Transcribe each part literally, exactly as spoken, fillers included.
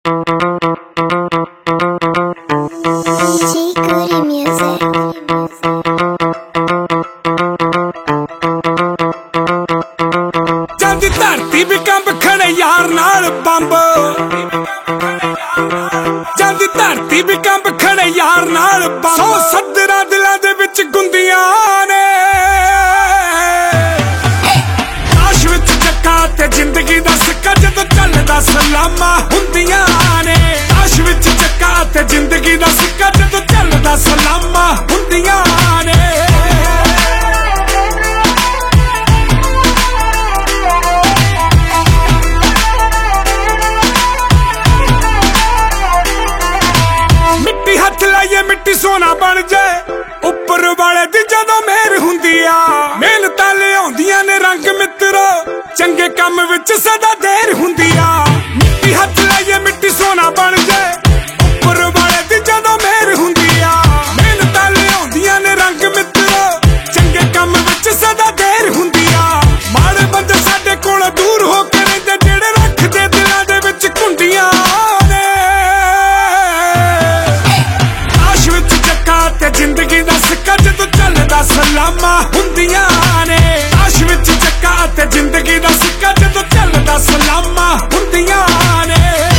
जद धरती भी कंब खड़े यार नाल बंब, जद धरती भी कंब खड़े यार नाल बंब। सौ सदरा दिलां दे विच गुंदियां ने, आश विच चक्का ते जिंदगी दा सिक्का जदों चलदा सलामा हुंदियां ने। आश विच चक्का ते जिंदगी दा सिक्का जदों चलदा सलामा हुंदियां ने। मिट्टी सोना बन जाए उपर वाले दी जदों मेहर हुंदी आ। मेहनतां लिआउंदियां ने रंग मित्रो, चंगे काम विच सदा देर हुंदी आ। मिट्टी हथ लाइए मिट्टी सोना बन जाए उपर वाले दी जदों मेहर हुंदी आ। मेहनतां लिआउंदियां ने रंग मित्रो, चंगे काम विच सदा देर हुंदी आ। माड़े बंदे साडे कोल दूर हो के रहिंदे, जेड़े रखदे दिलां दे विच कुंडियां ने। जिंदगी दा सिक्का जदों चलदा सलामा हुंदियां ने। आश विच चक्का ते जिंदगी दा सिक्का जदों चलदा सलामा हुंदियां ने।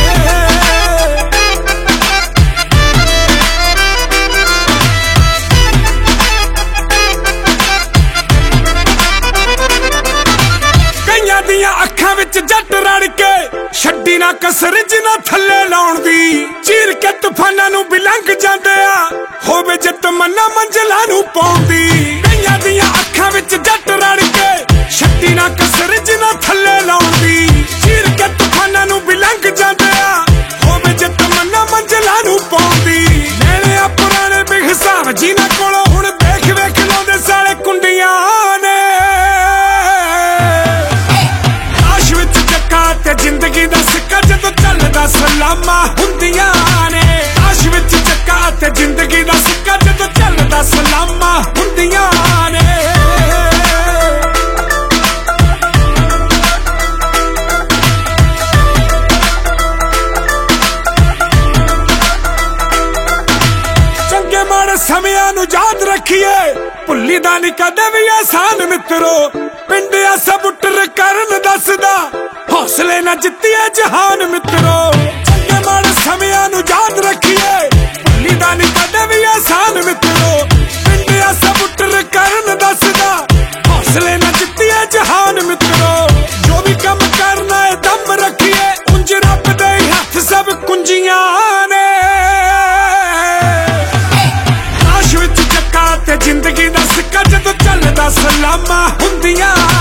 कईयां दियां अखां विच जट रड़ के छड्डी ना कसर जिन्हां थल्ले लाउण दी। चीर के तूफानां नूं भी लंघ जांदे आ, होवे जे तमन्ना मंजिलां नूं पाउंदी। कईयां दियां अखां विच जट रड़ के छड्डी ना कसर जिन्हां थल्ले लाउण दी। चीर के तूफानां नूं भी लंघ जांदे आ, होवे जे तमन्ना मंजिलां नूं पाउंदी। नैणे आ पुराणे बेहिसाब जिन्हां कोलों हुण देख वेख लाउंदे साले कुंडियां ने। आश विच चक्का ते जिंदगी दा सिक्का जदों चलदा सलामा हुंदियां ने। आश विच चक्का ते जिंदगी दा सिक्का जदों चलदा सलामा हुंदियां ने। चंगे माड़े समियां नूं याद रखिए, भुल्ली दा नी कदे भी आसान मित्रो। पिंड आसा बुटर करन दसदा, हौसले ना जित्तिए जहान मित्रो। चंगे माड़े समियां नूं याद रखिए, भुल्ली दा नी कदे भी आसान मित्रो। पिंड आसा बुटर करन दसदा, हौसले ना जित्तिए जहान मित्रो। जो भी कम करना है दम रखिए, उंज रब दे हथ सब कुंजियां ने। आश विच चक्का ते जिंदगी दा सिक्का जदों चलदा सलामा हुंदियां